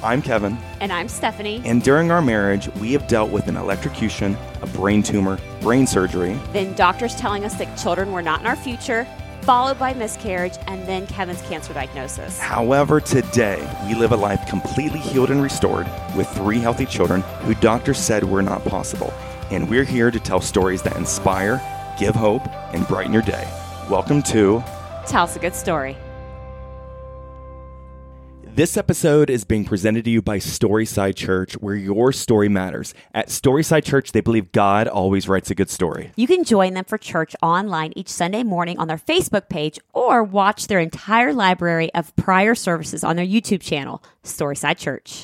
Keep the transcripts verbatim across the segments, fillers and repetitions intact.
I'm Kevin. And I'm Stephanie. And during our marriage, we have dealt with an electrocution, a brain tumor, brain surgery. Then doctors telling us that children were not in our future, followed by miscarriage, and then Kevin's cancer diagnosis. However, today, we live a life completely healed and restored with three healthy children who doctors said were not possible. And we're here to tell stories that inspire, give hope, and brighten your day. Welcome to Tell Us a Good Story. This episode is being presented to you by Storyside Church, where your story matters. At Storyside Church, they believe God always writes a good story. You can join them for church online each Sunday morning on their Facebook page or watch their entire library of prior services on their YouTube channel, Storyside Church.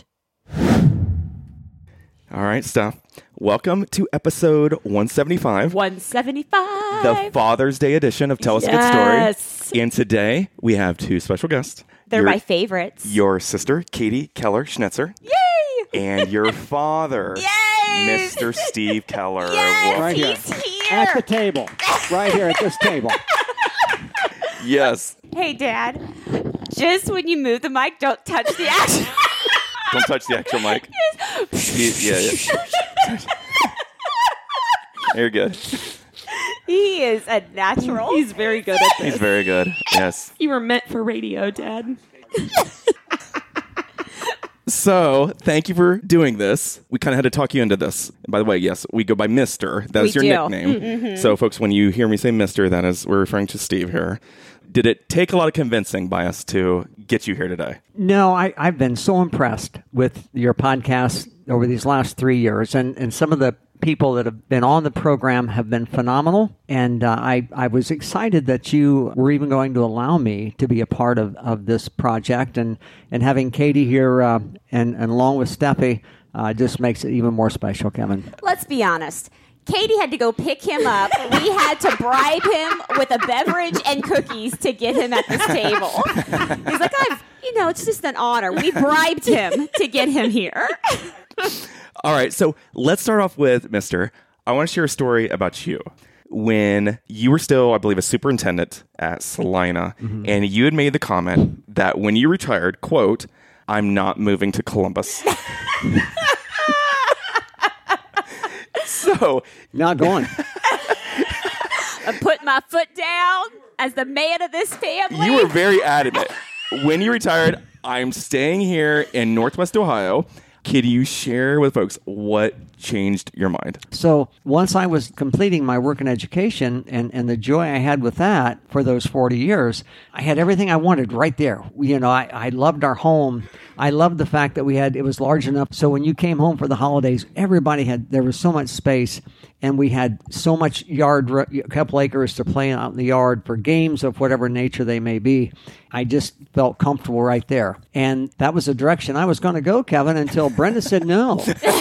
All right, Steph. Welcome to episode one seventy-five. one seventy-five. The Father's Day edition of Tell Us a Good Yes. Story. And today, we have two special guests. They're your, my favorites. Your sister, Katie Keller Schnitzer. Yay! And your father, Yay! Mister Steve Keller. Yes, Well, Right here. he's here. At the table. Right here at this table. yes. Hey, Dad. Just when you move the mic, don't touch the action. Don't touch the actual mic. yeah, yeah. You're good. He is a natural. He's very good at this. He's very good. Yes. You were meant for radio, Dad. So, thank you for doing this. We kind of had to talk you into this. And by the way, yes, we go by Mister That's We your do. nickname. Mm-hmm. So, folks, when you hear me say Mister, that is, we're referring to Steve here. Did it take a lot of convincing by us to get you here today? No, I, I've been so impressed with your podcast over these last three years. And, and some of the people that have been on the program have been phenomenal. And uh, I, I was excited that you were even going to allow me to be a part of, of this project. And, and having Katie here uh, and, and along with Steffi uh, just makes it even more special, Kevin. Let's be honest. Katie had to go pick him up. We had to bribe him with a beverage and cookies to get him at this table. He's like, I've, you know, it's just an honor. We bribed him to get him here. All right, so let's start off with Mister I want to share a story about you. When you were still, I believe, a superintendent at Salina, mm-hmm. and you had made the comment that when you retired, quote, I'm not moving to Columbus. So, not going. I'm putting my foot down as the man of this family. You were very adamant. When you retired, I'm staying here in Northwest Ohio. Can you share with folks what changed your mind? So once I was completing my work in education and, and the joy I had with that for those forty years, I had everything I wanted right there. You know, I, I loved our home. I loved the fact that we had, it was large enough. So when you came home for the holidays, everybody had, there was so much space and we had so much yard, a couple acres to play out in the yard for games of whatever nature they may be. I just felt comfortable right there. And that was the direction I was going to go, Kevin, until Brenda said no.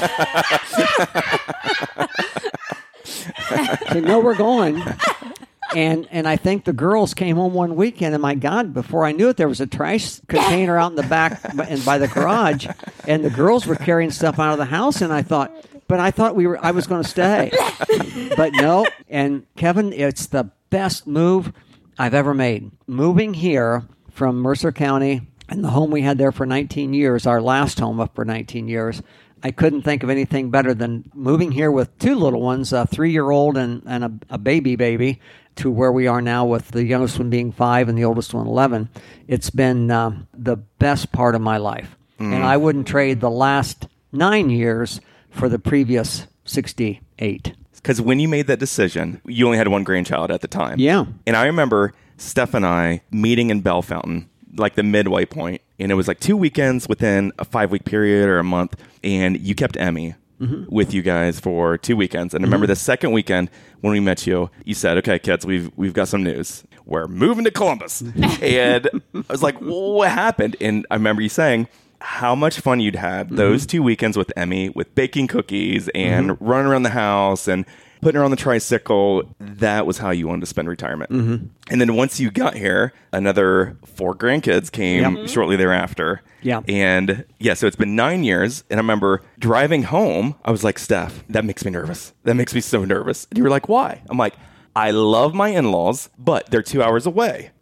So no, we're going. And and I think the girls came home one weekend, and my God, before I knew it, there was a trash container out in the back and by the garage, and the girls were carrying stuff out of the house, and I thought, but I thought we were, I was going to stay. But no, and Kevin, it's the best move I've ever made. Moving here from Mercer County, and the home we had there for nineteen years, our last home up for nineteen years, I couldn't think of anything better than moving here with two little ones, a three-year-old and, and a, a baby baby, to where we are now with the youngest one being five and the oldest one eleven. It's been uh, the best part of my life. Mm. And I wouldn't trade the last nine years for the previous sixty-eight. Because when you made that decision, you only had one grandchild at the time. Yeah. And I remember Steph and I meeting in Bell Fountain, like the midway point, and it was like two weekends within a five-week period or a month, and you kept Emmy mm-hmm. with you guys for two weekends. And I remember mm-hmm. the second weekend when we met you, you said, okay, kids, we've we've got some news. We're moving to Columbus. And I was like, well, what happened? And I remember you saying how much fun you'd had mm-hmm. those two weekends with Emmy, with baking cookies and mm-hmm. running around the house and putting her on the tricycle. That was how you wanted to spend retirement. Mm-hmm. And then once you got here, another four grandkids came yep. shortly thereafter. Yeah. And yeah, so it's been nine years. And I remember driving home, I was like, Steph, that makes me nervous. That makes me so nervous. And you were like, why? I'm like, I love my in-laws, but they're two hours away.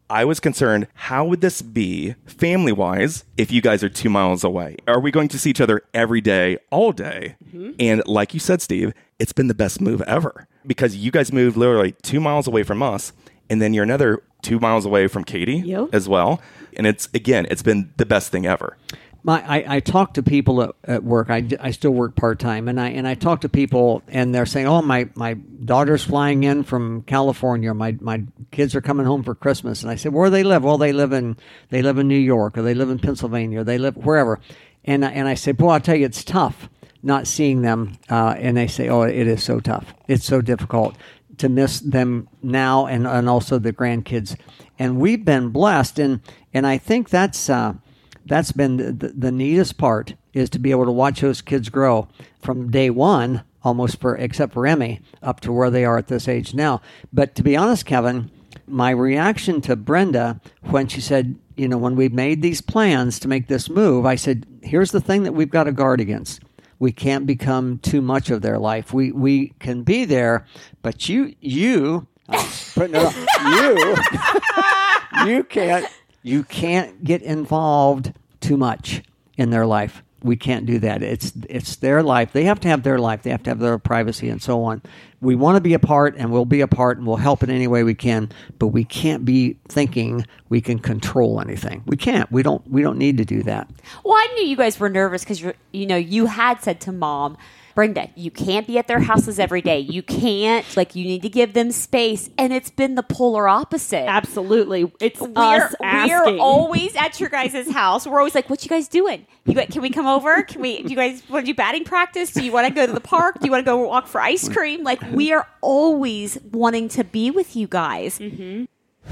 I was concerned, how would this be family-wise if you guys are two miles away? Are we going to see each other every day, all day? Mm-hmm. And like you said, Steve, it's been the best move ever because you guys moved literally two miles away from us, and then you're another two miles away from Katie yep. as well. And it's, again, it's been the best thing ever. My, I, I talk to people at, at work. I, I still work part-time, and I and I talk to people, and they're saying, oh, my, my daughter's flying in from California. My my kids are coming home for Christmas. And I said, where do they live? Well, they live in they live in New York, or they live in Pennsylvania, or they live wherever. And, I- and I said, boy, I'll tell you, it's tough not seeing them. Uh, and they say, oh, it is so tough. It's so difficult to miss them now and, and also the grandkids. And we've been blessed, and, and I think that's... Uh, That's been the, the, the neatest part, is to be able to watch those kids grow from day one, almost for except for Emmy, up to where they are at this age now. But to be honest, Kevin, my reaction to Brenda when she said, you know, when we made these plans to make this move, I said, here's the thing that we've got to guard against. We can't become too much of their life. We we can be there, but you you I'm putting it on, you you can't. You can't get involved too much in their life. We can't do that. It's it's their life. They have to have their life. They have to have their privacy and so on. We want to be a part, and we'll be a part, and we'll help in any way we can. But we can't be thinking we can control anything. We can't. We don't. We don't need to do that. Well, I knew you guys were nervous because you you know you had said to Mom, Brenda, you can't be at their houses every day. You can't, like, you need to give them space. And it's been the polar opposite. Absolutely. It's We're, us asking. we're always at your guys' house. We're always like, what you guys doing? You got, can we come over? Can we, do you guys want to do batting practice? Do you want to go to the park? Do you want to go walk for ice cream? Like, we are always wanting to be with you guys. Mm-hmm.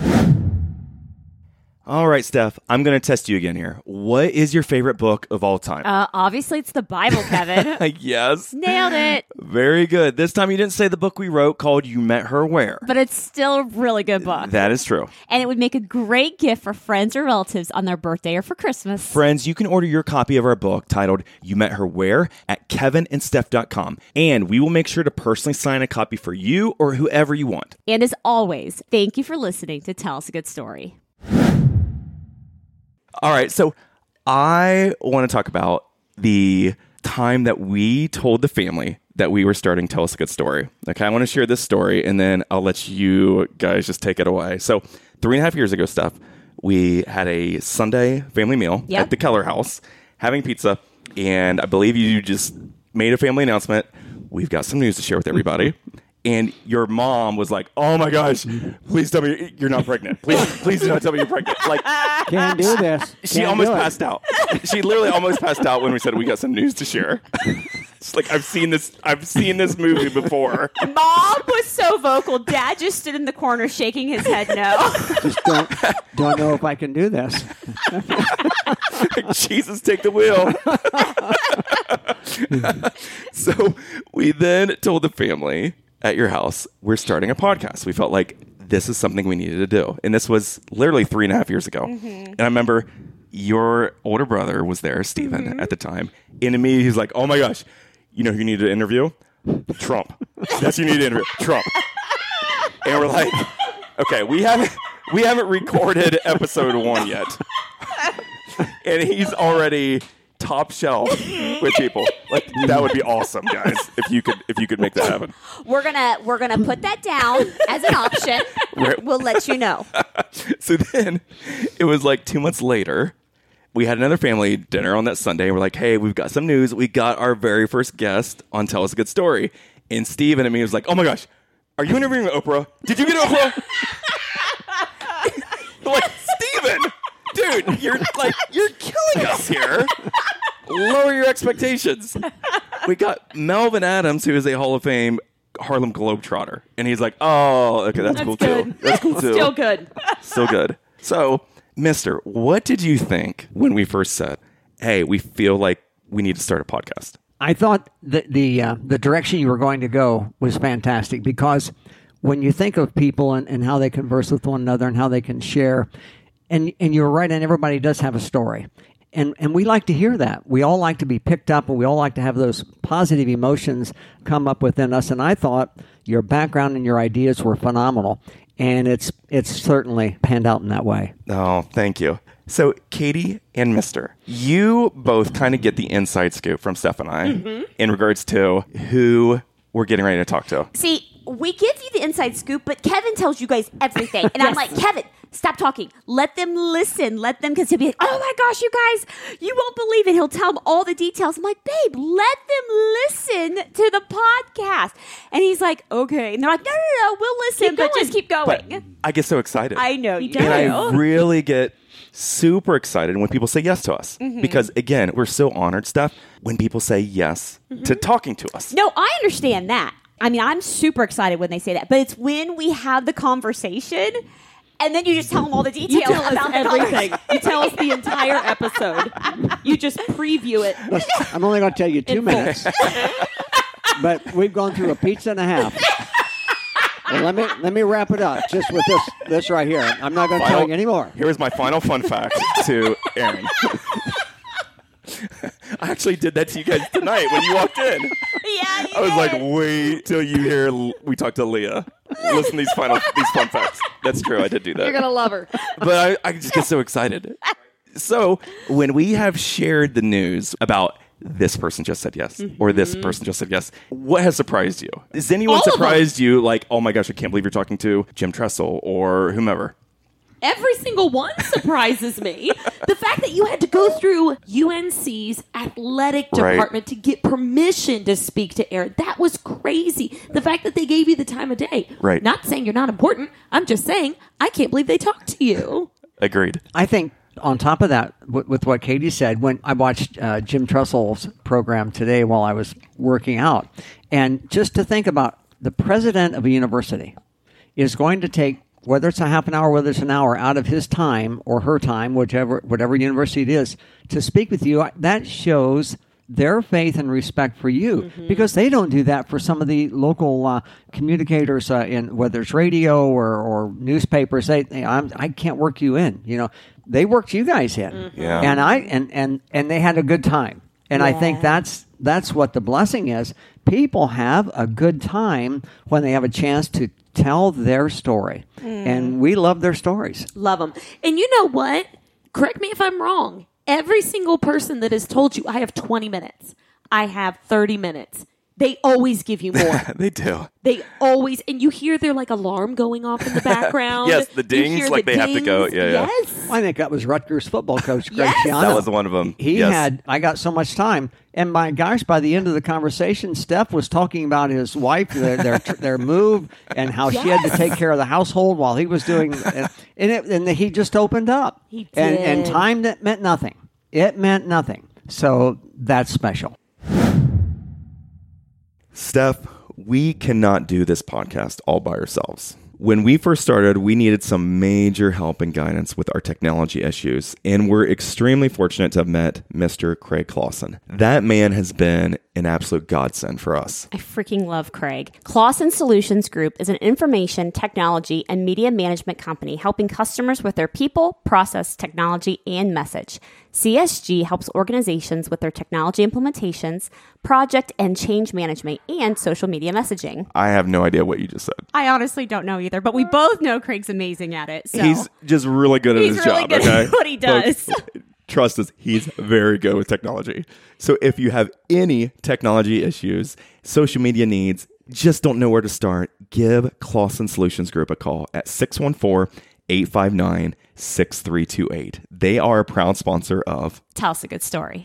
All right, Steph, I'm going to test you again here. What is your favorite book of all time? Uh, obviously, it's the Bible, Kevin. Yes. Nailed it. Very good. This time you didn't say the book we wrote called You Met Her Where. But it's still a really good book. That is true. And it would make a great gift for friends or relatives on their birthday or for Christmas. Friends, you can order your copy of our book titled You Met Her Where at kevin and steph dot com. And we will make sure to personally sign a copy for you or whoever you want. And as always, thank you for listening to Tell Us a Good Story. All right, so I want to talk about the time that we told the family that we were starting Tell Us a Good Story. Okay, I want to share this story, and then I'll let you guys just take it away. So three and a half years ago, Steph, we had a Sunday family meal Yep. at the Keller house, having pizza, and I believe you just made a family announcement. We've got some news to share with everybody. And your mom was like, "Oh my gosh, please tell me you're not pregnant. Please, please do not tell me you're pregnant." Like, Can't do this. she Can't almost do it. passed out. She literally almost passed out when we said we got some news to share. It's like I've seen this. I've seen this movie before. Mom was so vocal. Dad just stood in the corner shaking his head no. Just don't don't know if I can do this. Jesus, take the wheel. So we then told the family at your house, we're starting a podcast. We felt like this is something we needed to do. And this was literally three and a half years ago. Mm-hmm. And I remember your older brother was there, Stephen, mm-hmm. at the time. And to me, he's like, "Oh my gosh, you know who you need to interview? Trump. That's who you need to interview. Trump." And we're like, okay, we haven't we haven't recorded episode one yet. And he's already top shelf with people. Like, that would be awesome, guys, if you could if you could make that happen. We're gonna we're gonna put that down as an option. Right. We'll let you know. So then it was like two months later. We had another family dinner on that Sunday. And we're like, "Hey, we've got some news. We got our very first guest on Tell Us a Good Story." And Steven and me was like, "Oh my gosh, are you interviewing Oprah? Did you get Oprah?" We're like, Steven, dude, you're like you're killing us here. Lower your expectations. We got Melvin Adams, who is a Hall of Fame Harlem Globetrotter. And he's like, "Oh, okay, that's, That's cool good. too. That's cool too." Still good. Still good. So, Mister, what did you think when we first said, "Hey, we feel like we need to start a podcast"? I thought that the uh, the direction you were going to go was fantastic, because when you think of people and, and how they converse with one another and how they can share, and and you're right, and everybody does have a story. And and we like to hear that. We all like to be picked up, and we all like to have those positive emotions come up within us. And I thought your background and your ideas were phenomenal. and it's it's certainly panned out in that way. Oh, thank you. So, Katie and Mister, you both kind of get the inside scoop from Steph and I mm-hmm. in regards to who we're getting ready to talk to. See, we give you the inside scoop, but Kevin tells you guys everything. And yes. I'm like, Kevin, stop talking. Let them listen. Let them, because he'll be like, oh my gosh, you guys, you won't believe it. He'll tell them all the details. I'm like, babe, let them listen to the podcast. And he's like, okay. And they're like, no, no, no, we'll listen, keep but going. Just keep going. But I get so excited. I know you do. And I really get super excited when people say yes to us. Mm-hmm. Because, again, we're so honored, Steph, when people say yes mm-hmm. to talking to us. No, I understand that. I mean, I'm super excited when they say that. But it's when we have the conversation, and then you just tell them all the details you tell about us everything. You tell us the entire episode. You just preview it. Listen, I'm only going to tell you two minutes. But we've gone through a pizza and a half. Well, let me let me wrap it up just with this this right here. I'm not going to tell you anymore. Here's my final fun fact to Aaron. I actually did that to you guys tonight when you walked in. Yeah, you I was did. like, wait till you hear L- we talk to Leah. Listen to these final these fun facts. That's true. I did do that. You're gonna love her. But I, I just get so excited. So when we have shared the news about this person just said yes, mm-hmm. or this person just said yes, what has surprised you? Has anyone All surprised you? Like, oh my gosh, I can't believe you're talking to Jim Tressel or whomever. Every single one surprises me. The fact that you had to go through U N C's athletic department right. to get permission to speak to Aaron, that was crazy. The fact that they gave you the time of day. Right. Not saying you're not important. I'm just saying I can't believe they talked to you. Agreed. I think on top of that, w- with what Katie said, when I watched uh, Jim Tressel's program today while I was working out, and just to think about the president of a university is going to take, whether it's a half an hour, whether it's an hour, out of his time or her time, whichever whatever university it is, to speak with you, that shows their faith and respect for you, mm-hmm. because they don't do that for some of the local uh, communicators uh, in whether it's radio or, or newspapers. They, they I'm, I can't work you in. You know, they worked you guys in, mm-hmm. yeah. and I and, and and they had a good time. And yeah. I think that's that's what the blessing is. People have a good time when they have a chance to tell their story, mm. and we love their stories. Love them. And you know what? Correct me if I'm wrong. Every single person that has told you, I have twenty minutes, I have thirty minutes, they always give you more. They do. They always, and you hear their like alarm going off in the background. Yes, the dings, like the they dings. have to go. Yeah, yeah. Yes. I think that was Rutgers football coach Greg Yes. Schiano. That was one of them. He yes. had, I got so much time. And my gosh, by the end of the conversation, Steph was talking about his wife, their their, their move, and how Yes. she had to take care of the household while he was doing, and, and, it, and he just opened up. He And, and did. time that meant nothing. It meant nothing. So that's special. Steph, we cannot do this podcast all by ourselves. When we first started, we needed some major help and guidance with our technology issues, and we're extremely fortunate to have met Mister Craig Clausen. That man has been an absolute godsend for us. I freaking love Craig. Clausen Solutions Group is an information, technology, and media management company helping customers with their people, process, technology, and message. C S G helps organizations with their technology implementations, project and change management, and social media messaging. I have no idea what you just said. I honestly don't know either, but we both know Craig's amazing at it. So. He's just really good at He's his really job. good okay? at what he does. Folks, trust us, he's very good with technology. So if you have any technology issues, social media needs, just don't know where to start, give Clausen Solutions Group a call at six one four, eight five nine, six three two eight. They are a proud sponsor of Tell Us a Good Story.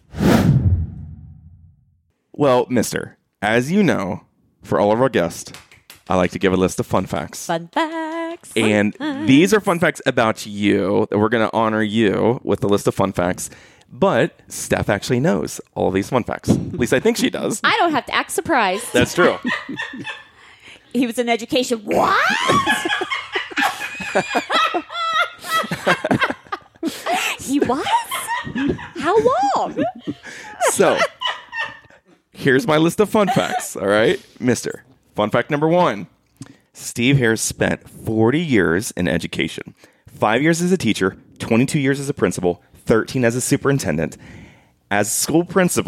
Well, mister, as you know, for all of our guests, I like to give a list of fun facts. Fun facts. And fun these are fun facts about you that we're going to honor you with the list of fun facts. But Steph actually knows all of these fun facts. At least I think she does. I don't have to act surprised. That's true. He was in education. What? He was? How long? So, here's my list of fun facts. All right, mister. Fun fact number one. Steve Harris spent forty years in education. Five years as a teacher, twenty-two years as a principal, thirteen as a superintendent. As school principal,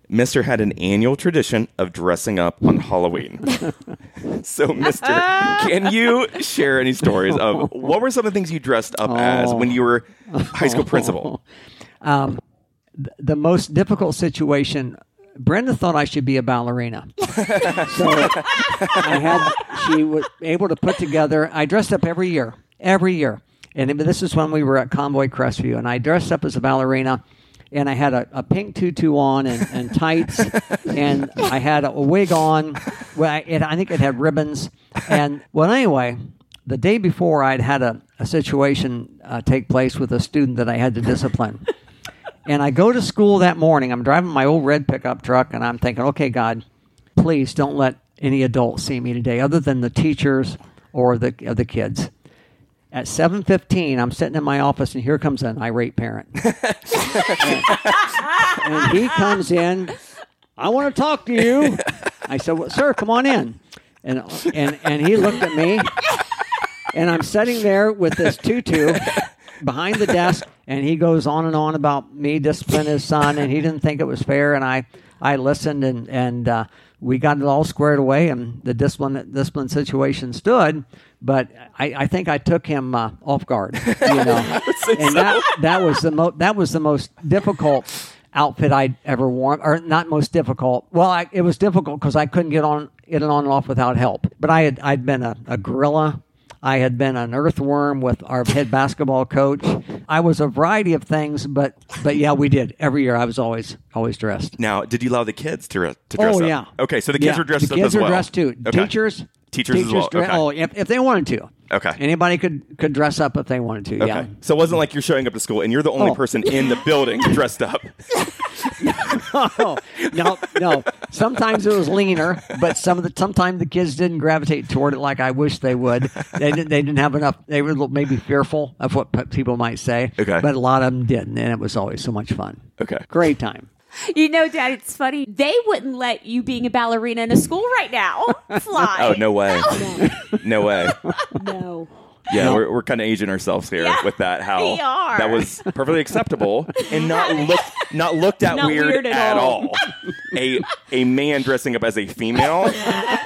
Mister had an annual tradition of dressing up on Halloween. So, Mister, can you share any stories of what were some of the things you dressed up as when you were high school principal? Um, th- the most difficult situation, Brenda thought I should be a ballerina. So I had, she was able to put together, I dressed up every year, every year. And this is when we were at Convoy Crestview, and I dressed up as a ballerina, and I had a, a pink tutu on and, and tights, and I had a, a wig on. Well, I, it, I think it had ribbons. And, well, anyway, the day before, I'd had a, a situation uh, take place with a student that I had to discipline. And I go to school that morning. I'm driving my old red pickup truck, and I'm thinking, okay, God, please don't let any adults see me today other than the teachers or the, or the kids. At seven fifteen, I'm sitting in my office, and here comes an irate parent. and, and he comes in, I want to talk to you. I said, well, sir, come on in. And, and, and he looked at me, and I'm sitting there with this tutu behind the desk, and he goes on and on about me disciplining his son, and he didn't think it was fair, and I, I listened, and, and uh, we got it all squared away, and the discipline discipline situation stood. But I, I think I took him uh, off guard, you know, and that that was the most that was the most difficult outfit I'd ever worn, or not most difficult. Well, I, it was difficult because I couldn't get on get it on and off without help. But I had I'd been a, a gorilla. I had been an earthworm with our head basketball coach. I was a variety of things, but but yeah, we did every year. I was always always dressed. Now, did you allow the kids to, to dress oh, up? Oh yeah. Okay, so the kids yeah, were dressed the up as well. kids were dressed too. Okay. Teachers. Teachers, Teachers as well. Dre- Okay. Oh, if, if they wanted to. Okay. Anybody could, could dress up if they wanted to. Okay. Yeah. So it wasn't like you're showing up to school and you're the only Oh. person in the building dressed up. no, no, no. Sometimes it was leaner, but some of the sometimes the kids didn't gravitate toward it like I wish they would. They didn't. They didn't have enough. They were maybe fearful of what pe- people might say. Okay. But a lot of them didn't, and it was always so much fun. Okay. Great time. You know, Dad, it's funny. They wouldn't let you being a ballerina in a school right now fly. Oh, no way. No way. No. Yeah, No. we're, we're kind of aging ourselves here Yeah, with that. How we are. that was perfectly acceptable and not looked not looked at Not weird, weird at at all. all. A a man dressing up as a female. You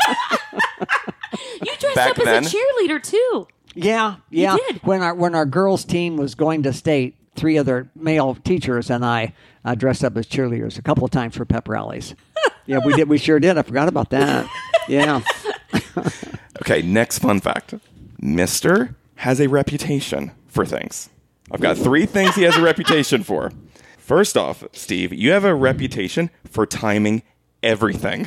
dressed Back up as then? a cheerleader, too. Yeah, yeah. did. When our when our girls' team was going to state, three other male teachers and I uh, dressed up as cheerleaders a couple of times for pep rallies. Yeah, we did. We sure did. I forgot about that. Yeah. Okay, next fun fact. Mister has a reputation for things. I've got three things he has a reputation for. First off, Steve, you have a reputation for timing everything.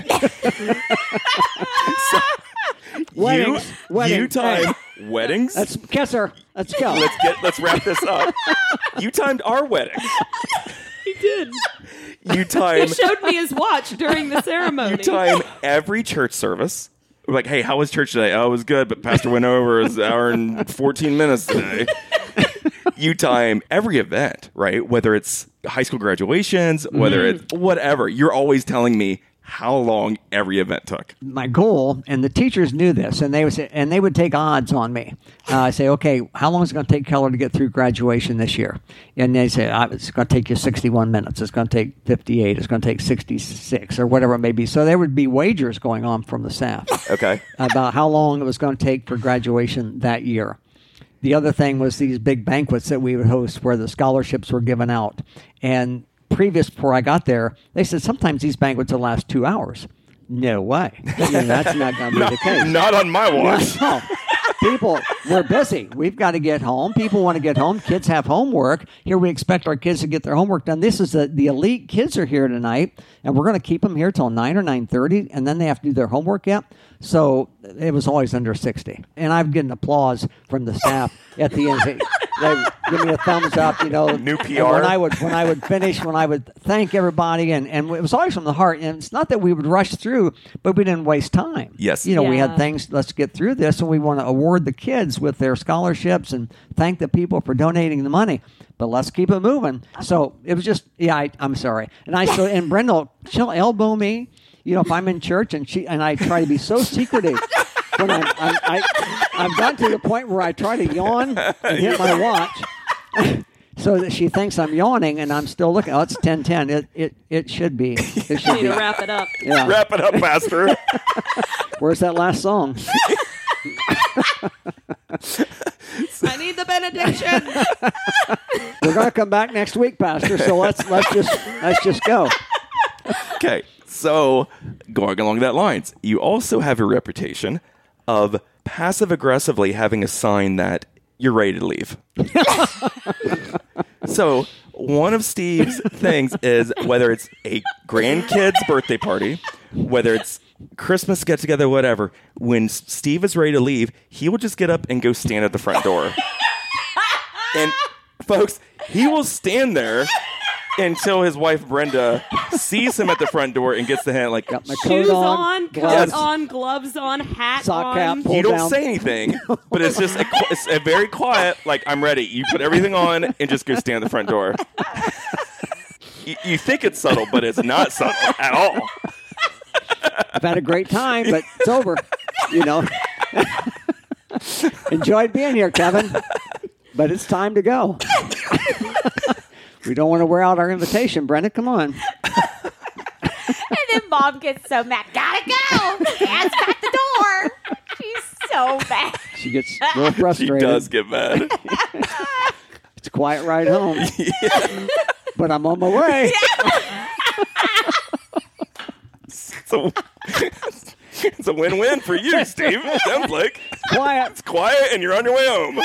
So, Weddings. You, Weddings. you time Hey. weddings. Let's kiss her. Let's go. Let's get let's wrap this up. You timed our wedding. He did. You He time showed me his watch during the ceremony. you time every church service. We're like, hey, how was church today? Oh, it was good, but Pastor went over. It was an hour and fourteen minutes today. You time every event, right? Whether it's high school graduations, whether Mm-hmm. it's whatever. You're always telling me how long every event took. My goal, and the teachers knew this, and they would say, and they would take odds on me. Uh, I say, okay, how long is it going to take Keller to get through graduation this year? And they say, ah, it's going to take you sixty-one minutes. It's going to take fifty-eight. It's going to take sixty-six, or whatever it may be. So there would be wagers going on from the staff Okay. about how long it was going to take for graduation that year. The other thing was these big banquets that we would host where the scholarships were given out. And previous, before I got there, they said sometimes these banquets will last two hours. No way. You know, that's not going to be the case. Not on my watch. No. People, we're busy. We've got to get home. People want to get home. Kids have homework. Here we expect our kids to get their homework done. This is the, the elite kids are here tonight, and we're going to keep them here till nine or nine thirty, and then they have to do their homework yet. So it was always under sixty. And I've gotten applause from the staff at the end. They, they give me a thumbs up, you know. New P And R. when I would when I would finish, when I would thank everybody, and, and it was always from the heart. And it's not that we would rush through, but we didn't waste time. Yes. You know, we had Yeah. things, let's get through this, and we want to award the kids with their scholarships and thank the people for donating the money. But let's keep it moving. So it was just, yeah, I, I'm sorry. And I so and Brenda, she'll elbow me, you know, if I'm in church, and she and I try to be so secretive. When I'm, I'm, I, I've gotten to the point where I try to yawn and hit my watch so that she thinks I'm yawning, and I'm still looking. Oh, it's ten ten. It it it should be. It We should need be. to wrap it up. Yeah. Wrap it up, Pastor. Where's that last song? I need the benediction. We're going to come back next week, Pastor. So let's let's just let's just go. Okay, so going along that lines, you also have a reputation of passive aggressively having a sign that you're ready to leave. So one of Steve's things is whether it's a grandkid's birthday party, whether it's Christmas get together, whatever, when Steve is ready to leave, he will just get up and go stand at the front door. And folks, he will stand there until his wife Brenda sees him at the front door and gets the hint like, Got my Shoes coat on, on, coat gloves. on, gloves on, hat Sock on. cap, pull you don't down. say anything, but it's just a, qu- it's a very quiet, like, I'm ready. You put everything on and just go stand at the front door. you, you think it's subtle, but it's not subtle at all. I've had a great time, but it's over. You know. Enjoyed being here, Kevin. But it's time to go. We don't want to wear out our invitation, Brenda. Come on. And then Mom gets so mad. Gotta go. Dad's got the door. She's so mad. She gets a little She frustrated. does get mad. It's a quiet ride home. But I'm on my way. So it's a win-win for you, Steve. It sounds like Quiet. it's quiet and you're on your way home.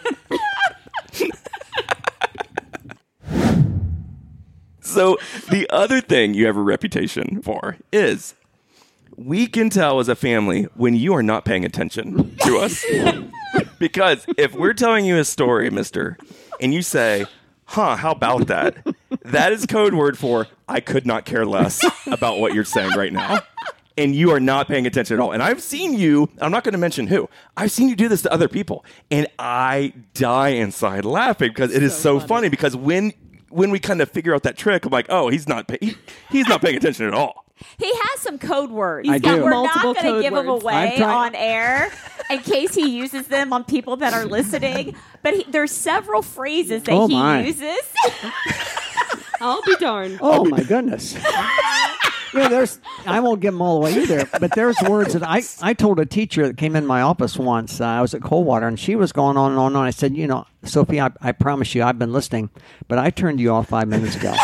So the other thing you have a reputation for is we can tell as a family when you are not paying attention to us. Because if we're telling you a story, mister, and you say, huh, how about that? That is code word for I could not care less about what you're saying right now. And you are not paying attention at all. And I've seen you, I'm not going to mention who, I've seen you do this to other people. And I die inside laughing because it is so, funny. funny because when when we kind of figure out that trick, I'm like, oh, he's not pay- he, he's not paying attention at all. He has some code words. I that do. We're Multiple not going to code give them words. away I'm trying- on air in case he uses them on people that are listening. But he, there's several phrases that Oh, he my. uses. I'll be darned. Oh, my goodness. You know, there's, I won't give them all away either, but there's words that I, I told a teacher that came in my office once. Uh, I was at Coldwater, and she was going on and on and on. I said, you know, Sophie, I, I promise you, I've been listening, but I turned you off five minutes ago.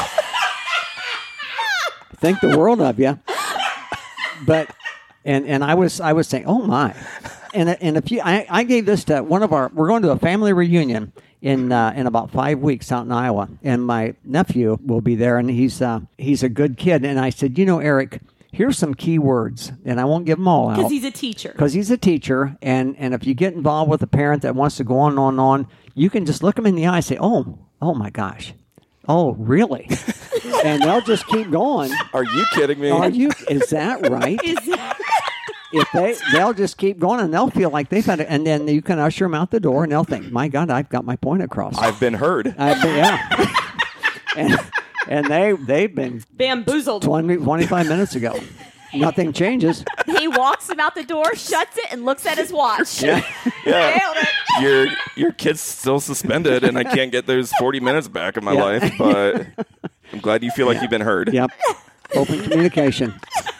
Think the world of you. But, and and I was I was saying, oh, my. And, and if you, I, I gave this to one of our, we're going to a family reunion in uh, in about five weeks out in Iowa, and my nephew will be there, and he's uh, he's a good kid. And I said, you know, Eric, here's some key words, and I won't give them all out Because he's a teacher. because he's a teacher, and and if you get involved with a parent that wants to go on and on and on, you can just look them in the eye and say, oh, oh my gosh, oh really, and they'll just keep going. Are you kidding me? Are you? Is that right? Is that- If they, they'll just keep going, and they'll feel like they've had it, and then you can usher them out the door, and they'll think, "My God, I've got my point across." I've been heard. I've been, yeah, and and they they've been bamboozled. twenty, twenty-five minutes ago. Nothing changes. He walks him out the door, shuts it, and looks at his watch. Yeah. Nailed it. Your your kid's still suspended, and I can't get those forty minutes back of my Yeah. life. But I'm glad you feel like you've been heard. Yep, open communication.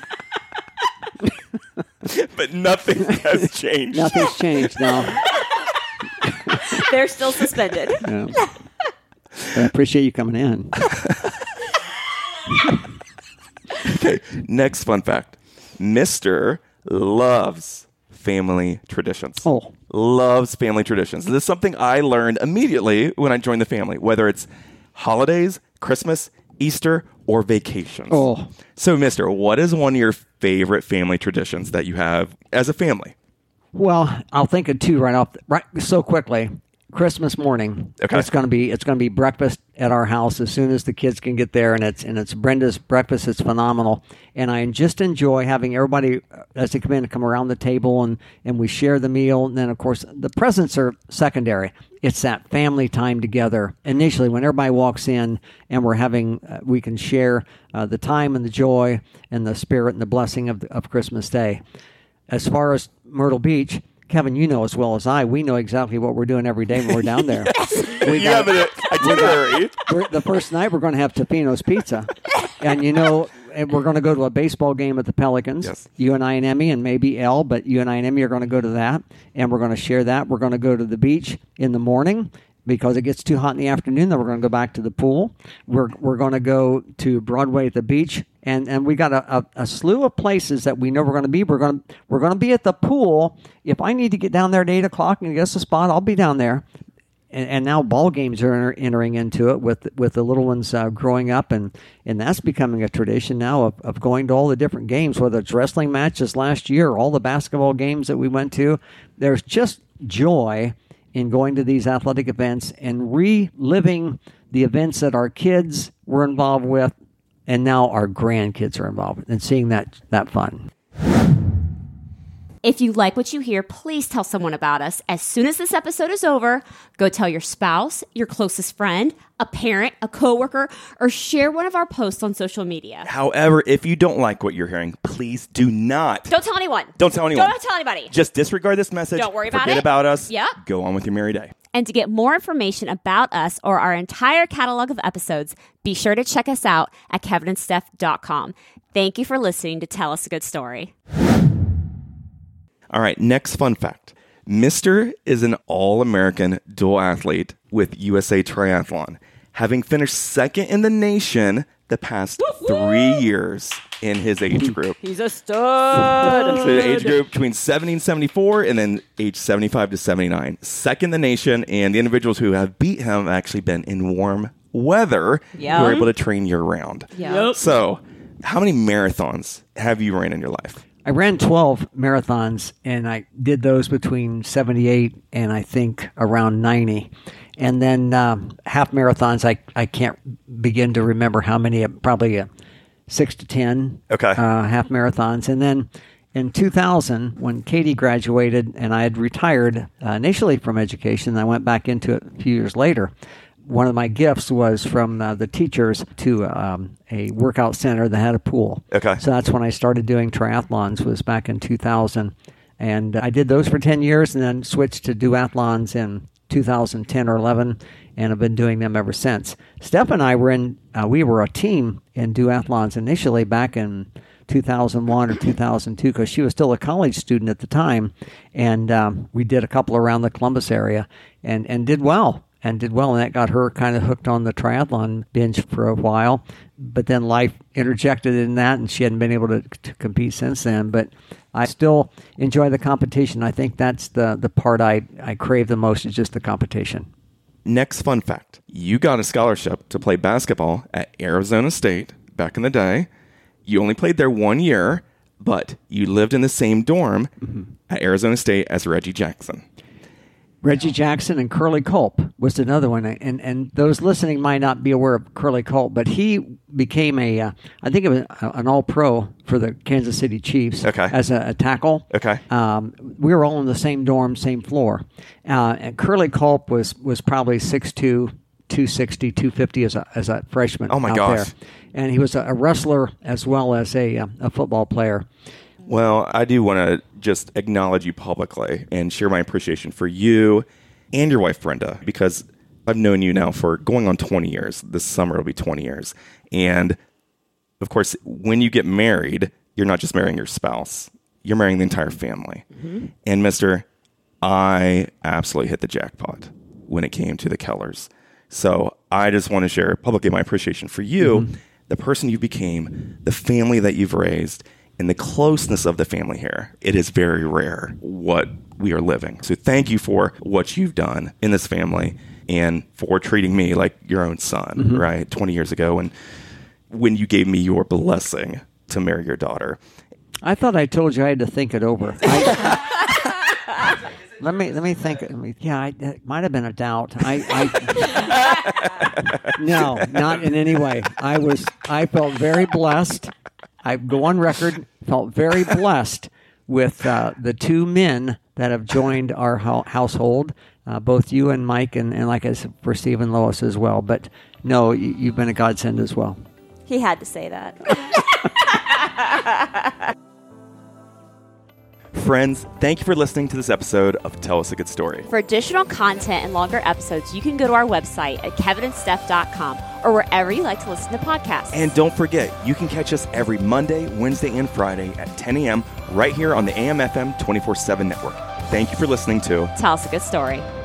But nothing has changed. Nothing's changed now. They're still suspended. Yeah. But I appreciate you coming in. Okay, next fun fact. Mister loves family traditions. Oh. Loves family traditions. This is something I learned immediately when I joined the family, whether it's holidays, Christmas, Easter, or vacations. Oh. So, Mister, what is one of your favorite family traditions that you have as a family? Well, I'll think of two right off right so quickly. Christmas morning. Okay. It's gonna be it's gonna be breakfast at our house as soon as the kids can get there, and it's and it's Brenda's breakfast. It's phenomenal, and I just enjoy having everybody as they come in come around the table, and and we share the meal. And then of course the presents are secondary. It's that family time together initially when everybody walks in, and we're having uh, we can share uh, the time and the joy and the spirit and the blessing of of Christmas Day. As far as Myrtle Beach, Kevin, you know as well as I, we know exactly what we're doing every day when we're down there. We You got- have a, a itinerary. We're, the first night we're going to have Tofino's Pizza, and you know, and we're going to go to a baseball game at the Pelicans. Yes. You and I and Emmy and maybe Elle, but you and I and Emmy are going to go to that, and we're going to share that. We're going to go to the beach in the morning because it gets too hot in the afternoon. Then we're going to go back to the pool. We're we're going to go to Broadway at the beach, and, and we got a, a, a slew of places that we know we're going to be. We're going to we're going to be at the pool. If I need to get down there at eight o'clock and get us a spot, I'll be down there. And, and now ball games are enter, entering into it with with the little ones uh, growing up, and, and that's becoming a tradition now of, of going to all the different games, whether it's wrestling matches last year, or all the basketball games that we went to. There's just joy in going to these athletic events and reliving the events that our kids were involved with, and now our grandkids are involved with, and seeing that that fun. If you like what you hear, please tell someone about us. As soon as this episode is over, go tell your spouse, your closest friend, a parent, a coworker, or share one of our posts on social media. However, if you don't like what you're hearing, please do not. Don't tell anyone. Don't tell anyone. Don't tell anybody. Just disregard this message. Don't worry about Forget it. about us. Yep. Go on with your merry day. And to get more information about us or our entire catalog of episodes, be sure to check us out at kevin and steph dot com. Thank you for listening to Tell Us a Good Story. All right, next fun fact. Mister is an All-American dual athlete with U S A Triathlon, having finished second in the nation the past three years in his age group. He's a stud. So the age group between seventy and seventy-four, and then age seventy-five to seventy-nine. Second in the nation, and the individuals who have beat him have actually been in warm weather Yep. who are able to train year-round. Yep. So, how many marathons have you ran in your life? I ran twelve marathons, and I did those between seventy-eight and I think around ninety. And then um, half marathons, I, I can't begin to remember how many, probably uh, six to ten Okay. uh, half marathons. And then in two thousand, when Katie graduated and I had retired uh, initially from education, I went back into it a few years later. One of my gifts was from uh, the teachers to um, a workout center that had a pool. Okay. So that's when I started doing triathlons, was back in two thousand. And I did those for ten years and then switched to duathlons in two thousand ten or eleven, and I've been doing them ever since. Steph and I were in, uh, we were a team in duathlons initially back in two thousand one or two thousand two, because she was still a college student at the time. And um, we did a couple around the Columbus area and, and did well. And did well, and that got her kind of hooked on the triathlon binge for a while. But then life interjected in that, and she hadn't been able to, to compete since then. But I still enjoy the competition. I think that's the, the part I, I crave the most, is just the competition. Next fun fact. You got a scholarship to play basketball at Arizona State back in the day. You only played there one year, but you lived in the same dorm mm-hmm. at Arizona State as Reggie Jackson. Reggie Jackson and Curly Culp was another one, and and those listening might not be aware of Curly Culp, but he became a, uh, I think it was an All-Pro for the Kansas City Chiefs okay. as a, a tackle. Okay, um, we were all in the same dorm, same floor, uh, and Curly Culp was was probably six two, two sixty, two fifty as a as a freshman. Oh my out gosh! There. And he was a, a wrestler as well as a a, a football player. Well, I do want to just acknowledge you publicly and share my appreciation for you and your wife, Brenda, because I've known you now for going on twenty years. This summer will be twenty years. And, of course, when you get married, you're not just marrying your spouse. You're marrying the entire family. Mm-hmm. And, Mister, I absolutely hit the jackpot when it came to the Kellers. So I just want to share publicly my appreciation for you, mm-hmm. the person you became, the family that you've raised, and the closeness of the family here. It is very rare what we are living. So thank you for what you've done in this family and for treating me like your own son, mm-hmm. right? twenty years ago, and when you gave me your blessing to marry your daughter. I thought I told you I had to think it over. I, let me let me think. Let me, yeah, I, it might have been a doubt. I, I no, not in any way. I was. I felt very blessed. I go on record, felt very blessed with uh, the two men that have joined our ho- household, uh, both you and Mike, and, and like I said, for Steve and Lois as well. But no, you, you've been a godsend as well. He had to say that. Friends, thank you for listening to this episode of Tell Us a Good Story. For additional content and longer episodes, you can go to our website at kevin and steph dot com or wherever you like to listen to podcasts. And don't forget, you can catch us every Monday, Wednesday, and Friday at ten a.m. right here on the A M F M twenty-four seven network. Thank you for listening to Tell Us a Good Story.